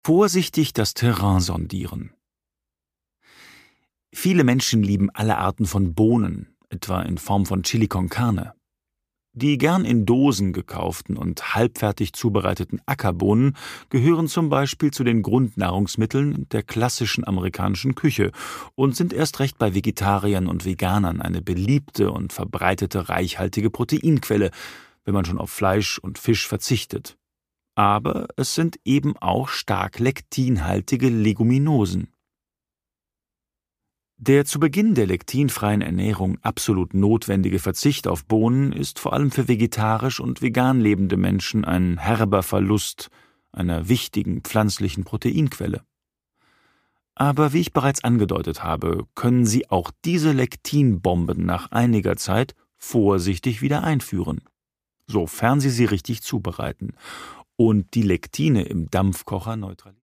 Vorsichtig das Terrain sondieren. Viele Menschen lieben alle Arten von Bohnen, etwa in Form von Chili con Carne. Die gern in Dosen gekauften und halbfertig zubereiteten Ackerbohnen gehören zum Beispiel zu den Grundnahrungsmitteln der klassischen amerikanischen Küche und sind erst recht bei Vegetariern und Veganern eine beliebte und verbreitete reichhaltige Proteinquelle, wenn man schon auf Fleisch und Fisch verzichtet. Aber es sind eben auch stark lektinhaltige Leguminosen. Der zu Beginn der lektinfreien Ernährung absolut notwendige Verzicht auf Bohnen ist vor allem für vegetarisch und vegan lebende Menschen ein herber Verlust einer wichtigen pflanzlichen Proteinquelle. Aber wie ich bereits angedeutet habe, können Sie auch diese Lektinbomben nach einiger Zeit vorsichtig wieder einführen, sofern Sie sie richtig zubereiten und die Lektine im Dampfkocher neutralisieren.